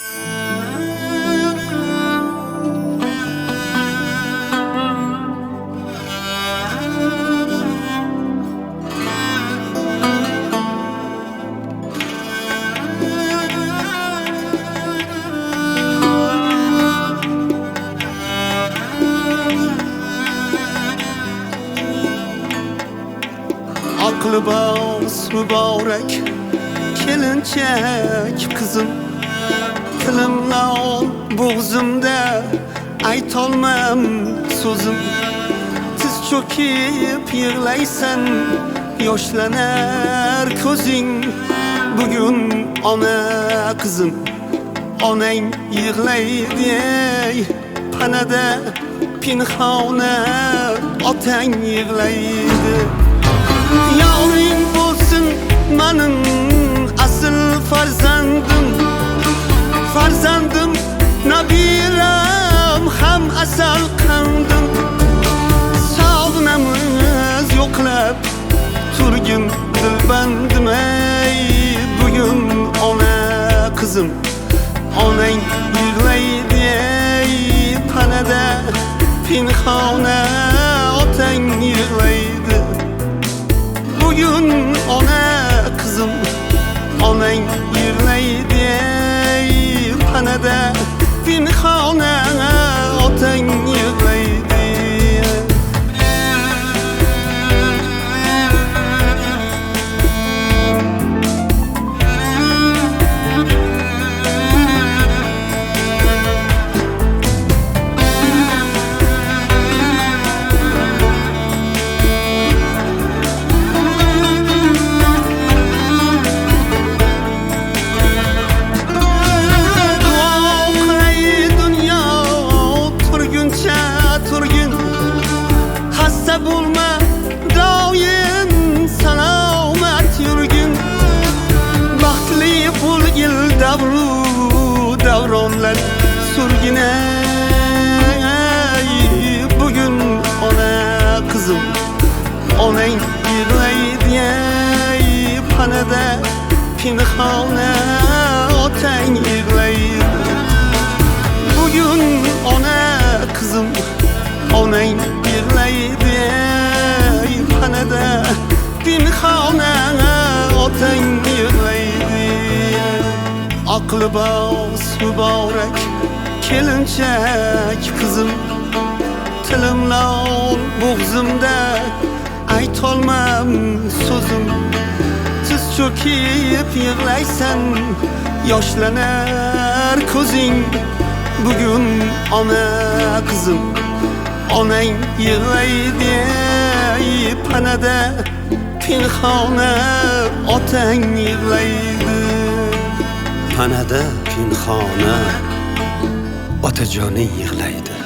Aklı bas mübarek kelinchak kızım, tilimla ol bo'g'zimda aytolmam so'zim. Tiz cho'kib yig'laysan, yoshlanar ko'zing. Bugun ona qizim, onang yig'laydi ey panada pinhona, otang yig'laydi. Yavring bo'lsin mening asl farzandim, farzandim nabiram ham asal qandim. Sog'inamiz yo'qlab turgin dilbandim ey bugun ona qizim, onang yig'laydi ey panada pinhona, otang yig'laydi. Bugün ona kızım, onang yig'laydi ey panada pinhona, otang yig'laydi. Bulma doim salomat yurgin, baxtli bo'lgil davru davronlar surgin ey bugun ona qizim, onang yig'laydi ey panada pinhona, otang yig'laydi. Bugün ona kızım, onang yig'laydi ey panada pinhona, otang yig'laydi. Aqli bas mübarek kelinchak kızım, tilimla ol bo'g'zimda aytolmam so'zim. Tiz cho'kib yig'laysan, yoshlanar ko'zing. Bugun ona qizim, onang yig'laydi ey panada pinhona, otang yig'laydi. Panada pinhona otajoning yig'laydi.